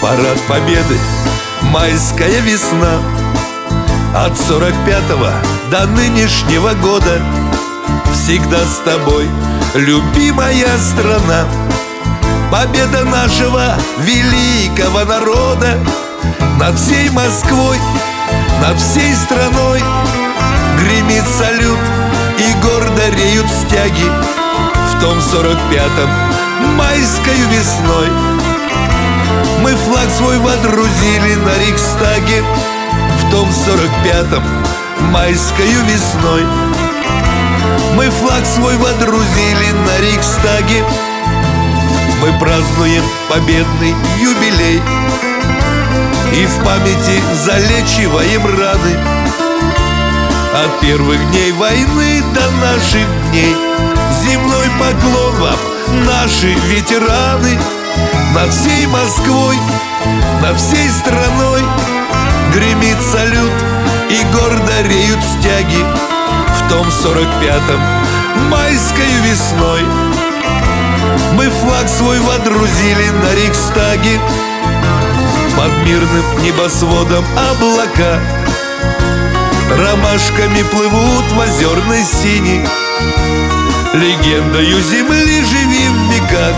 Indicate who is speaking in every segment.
Speaker 1: Парад Победы, майская весна. От 45-го до нынешнего года всегда с тобой, любимая страна. Победа нашего великого народа над всей Москвой, над всей страной. Гремит салют и гордо реют стяги в том 45-м майскою весной. Мы флаг свой водрузили на Рейхстаге в том 45-м майскою весной. Мы флаг свой водрузили на Рейхстаге. Мы празднуем победный юбилей и в памяти залечиваем раны от первых дней войны до наших дней. Земной поклон вам, наши ветераны. Над всей Москвой, над всей страной гремит салют и гордо реют стяги в том 45-м майскою весной. Мы флаг свой водрузили на Рейхстаге. Под мирным небосводом облака ромашками плывут в озерной синей. Легендою земли живи в веках.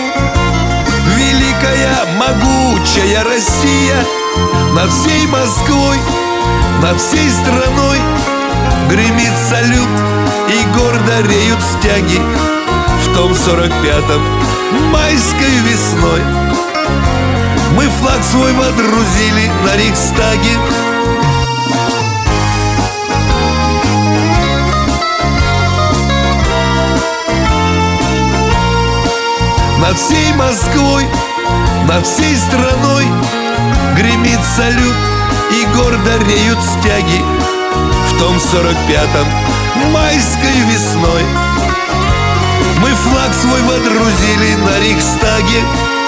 Speaker 1: Великая, могучая Россия над всей Москвой, над всей страной гремит салют и гордо реют стяги в том 45-м майскою весной. Мы флаг свой водрузили на Рейхстаге. Над всей Москвой, над всей страной гремит салют и гордо реют стяги в том 45-м майскою весной. Мы флаг свой водрузили на Рейхстаге.